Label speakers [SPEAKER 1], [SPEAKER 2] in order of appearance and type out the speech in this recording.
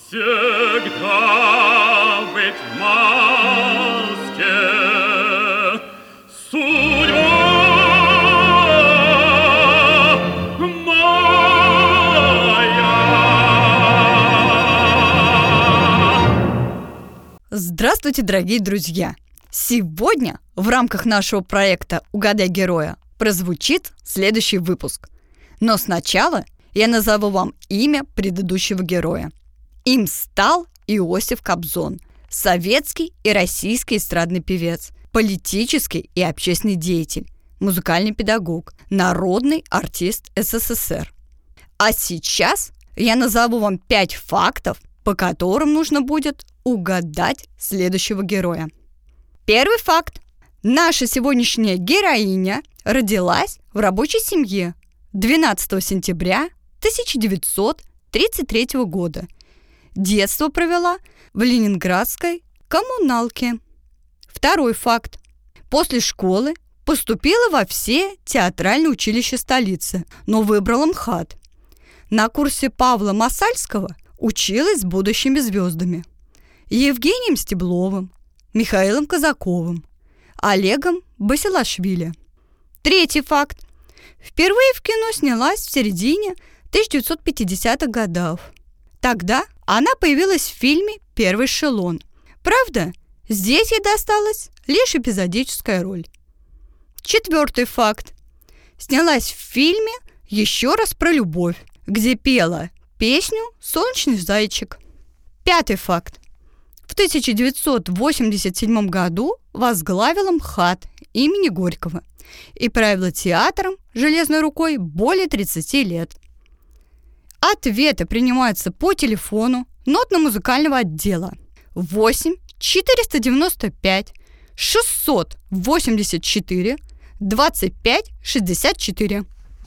[SPEAKER 1] Всегда быть в маске, судьба моя.
[SPEAKER 2] Здравствуйте, дорогие друзья! Сегодня в рамках нашего проекта «Угадай героя» прозвучит следующий выпуск. Но сначала я назову вам имя предыдущего героя. Им стал Иосиф Кобзон, советский и российский эстрадный певец, политический и общественный деятель, музыкальный педагог, народный артист СССР. А сейчас я назову вам 5 фактов, по которым нужно будет угадать следующего героя. Первый факт. Наша сегодняшняя героиня родилась в рабочей семье 12 сентября 1933 года. Детство провела в ленинградской коммуналке. Второй факт. После школы поступила во все театральные училища столицы, но выбрала МХАТ. На курсе Павла Масальского училась с будущими звездами: Евгением Стебловым, Михаилом Казаковым, Олегом Басилашвили. Третий факт. Впервые в кино снялась в середине 1950-х годов. Тогда она появилась в фильме «Первый эшелон». Правда, здесь ей досталась лишь эпизодическая роль. Четвертый факт. Снялась в фильме «Еще раз про любовь», где пела песню «Солнечный зайчик». Пятый факт. В 1987 году возглавила МХАТ имени Горького и правила театром железной рукой более 30 лет. Ответы принимаются по телефону нотно-музыкального отдела 8 495 684 25 64.